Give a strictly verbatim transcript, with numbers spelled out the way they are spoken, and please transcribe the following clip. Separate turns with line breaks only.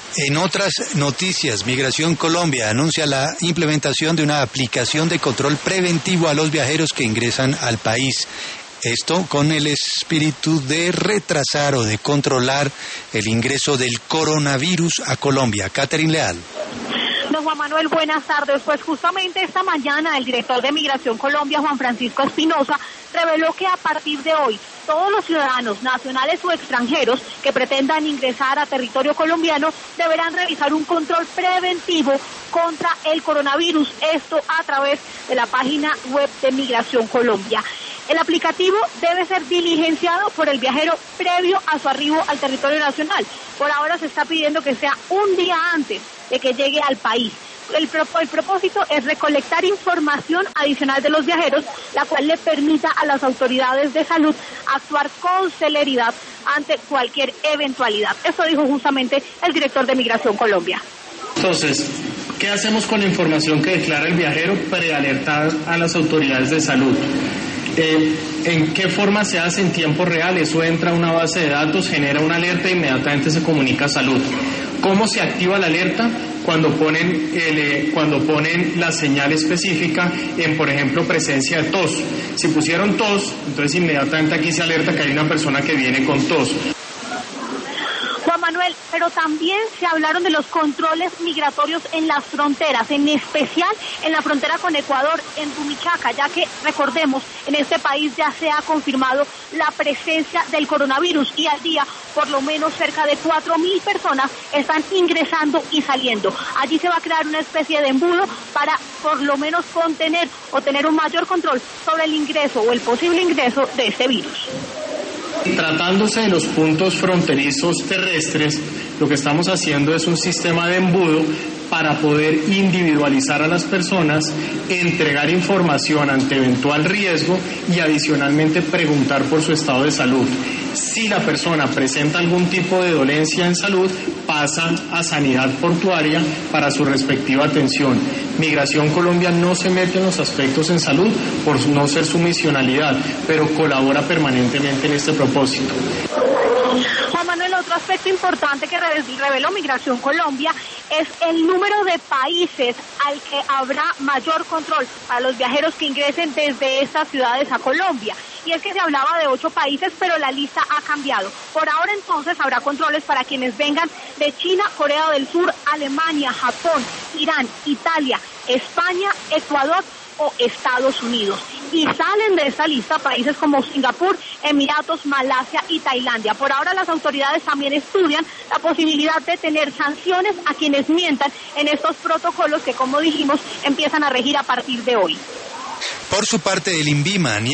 En otras noticias, Migración Colombia anuncia la implementación de una aplicación de control preventivo a los viajeros que ingresan al país. Esto con el espíritu de retrasar o de controlar el ingreso del coronavirus a Colombia. Catherine Leal.
Don Juan Manuel, buenas tardes. Pues justamente esta mañana el director de Migración Colombia, Juan Francisco Espinosa, reveló que a partir de hoy todos los ciudadanos nacionales o extranjeros que pretendan ingresar a territorio colombiano deberán realizar un control preventivo contra el coronavirus, esto a través de la página web de Migración Colombia. El aplicativo debe ser diligenciado por el viajero previo a su arribo al territorio nacional. Por ahora se está pidiendo que sea un día antes de que llegue al país. El, pro, el propósito es recolectar información adicional de los viajeros, la cual le permita a las autoridades de salud actuar con celeridad ante cualquier eventualidad. Esto dijo justamente el director de Migración Colombia.
Entonces, ¿qué hacemos con la información que declara el viajero prealertar a las autoridades de salud? Eh, ¿En qué forma se hace en tiempo real? Eso entra a una base de datos, genera una alerta e inmediatamente se comunica a salud. ¿Cómo se activa la alerta? Cuando ponen, el, eh, cuando ponen la señal específica en, por ejemplo, presencia de tos. Si pusieron tos, entonces inmediatamente aquí se alerta que hay una persona que viene con tos.
Juan Manuel, pero también se hablaron de los controles migratorios en las fronteras, en especial en la frontera con Ecuador, en Rumichaca, ya que, recordemos, en este país ya se ha confirmado la presencia del coronavirus y al día por lo menos cerca de cuatro mil personas están ingresando y saliendo. Allí se va a crear una especie de embudo para por lo menos contener o tener un mayor control sobre el ingreso o el posible ingreso de este virus.
Tratándose de los puntos fronterizos terrestres, lo que estamos haciendo es un sistema de embudo para poder individualizar a las personas, entregar información ante eventual riesgo y adicionalmente preguntar por su estado de salud. Si la persona presenta algún tipo de dolencia en salud, pasa a Sanidad Portuaria para su respectiva atención. Migración Colombia no se mete en los aspectos en salud por no ser su misionalidad, pero colabora permanentemente en este propósito.
Juan Manuel, otro aspecto importante que reveló Migración Colombia es el número de países al que habrá mayor control para los viajeros que ingresen desde estas ciudades a Colombia. Y es que se hablaba de ocho países, pero la lista ha cambiado. Por ahora entonces habrá controles para quienes vengan de China, Corea del Sur, Alemania, Japón, Irán, Italia, España, Ecuador o Estados Unidos. Y salen de esta lista países como Singapur, Emiratos, Malasia y Tailandia. Por ahora las autoridades también estudian la posibilidad de tener sanciones a quienes mientan en estos protocolos que, como dijimos, empiezan a regir a partir de hoy.
Por su parte, el INVIMA